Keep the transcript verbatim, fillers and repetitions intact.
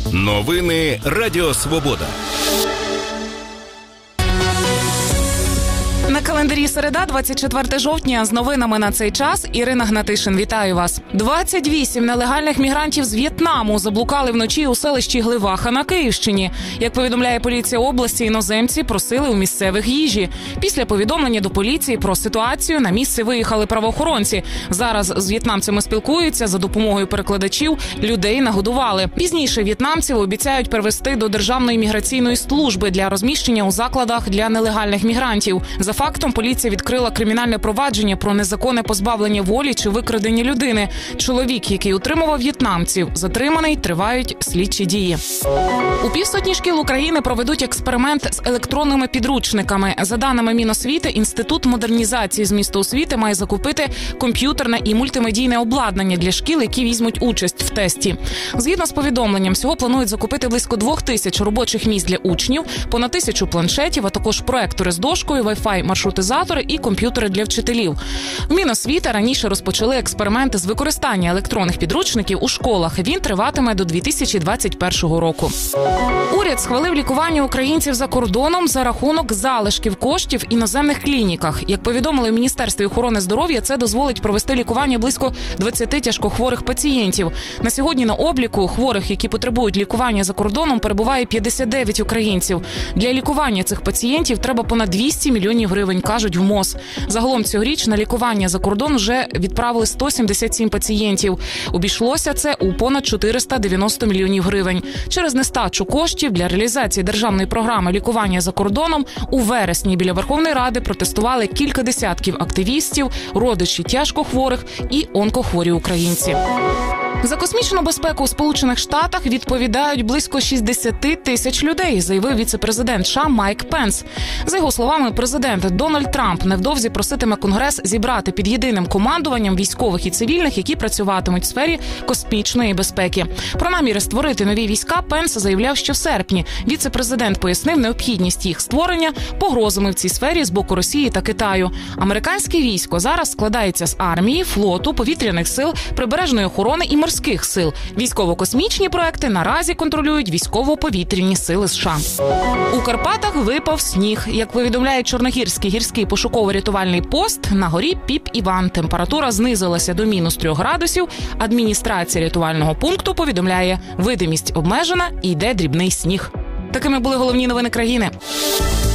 Новини Радіо Свобода. На календарі середа, двадцять четвертого жовтня. З новинами на цей час Ірина Гнатишин. Вітаю вас. двадцять вісім нелегальних мігрантів з В'єтнаму заблукали вночі у селищі Гливаха на Київщині. Як повідомляє поліція області, іноземці просили у місцевих їжі. Після повідомлення до поліції про ситуацію на місце виїхали правоохоронці. Зараз з в'єтнамцями спілкуються, за допомогою перекладачів людей нагодували. Пізніше в'єтнамців обіцяють перевести до Державної міграційної служби для розміщення у закладах для нелегальних мігрантів. За фактом поліція відкрила кримінальне провадження про незаконне позбавлення волі чи викрадення людини. Чоловік, який утримував в'єтнамців, затриманий, тривають слідчі дії. У півсотні шкіл України проведуть експеримент з електронними підручниками. За даними Міносвіти, Інститут модернізації змісту освіти має закупити комп'ютерне і мультимедійне обладнання для шкіл, які візьмуть участь в тесті. Згідно з повідомленням, всього планують закупити близько двох тисяч робочих місць для учнів, понад тисячу планшетів, а також проектори з дошкою, вай-фай, маршрутизатори і комп'ютери для вчителів. В Міносвіти раніше розпочали експерименти з використання електронних підручників у школах. Він триватиме до дві тисячі двадцять першого року. Уряд схвалив лікування українців за кордоном за рахунок залишків коштів в іноземних клініках. Як повідомили в Міністерстві охорони здоров'я, це дозволить провести лікування близько двадцяти тяжкохворих пацієнтів. На сьогодні на обліку хворих, які потребують лікування за кордоном, перебуває п'ятдесят дев'ять українців. Для лікування цих пацієнтів треба понад двісті мільйонів гривень, кажуть в МОЗ. Загалом цьогоріч на лікування за кордон вже відправили сто сімдесят сім пацієнтів. Обійшлося це у понад чотириста дев'яносто мільйонів гривень. Через нестачу коштів для реалізації державної програми лікування за кордоном у вересні біля Верховної Ради протестували кілька десятків активістів, родичі тяжкохворих і онкохворі українці. За космічну безпеку у Сполучених Штатах відповідають близько шістдесят тисяч людей, заявив віце-президент США Майк Пенс. За його словами, президент Дональд Трамп невдовзі проситиме Конгрес зібрати під єдиним командуванням військових і цивільних, які працюватимуть в сфері космічної безпеки. Про наміри створити нові війська Пенс заявляв ще в серпні. Віце-президент пояснив необхідність їх створення погрозами в цій сфері з боку Росії та Китаю. Американське військо зараз складається з армії, флоту, повітряних сил, прибережної охорони і морських сил. Військово-космічні проекти наразі контролюють військово-повітряні сили США. У Карпатах випав сніг. Як повідомляє Чорногірський гірський пошуково-рятувальний пост, на горі Піп-Іван температура знизилася до мінус трьох градусів. Адміністрація рятувального пункту повідомляє, видимість обмежена і йде дрібний сніг. Такими були головні новини країни.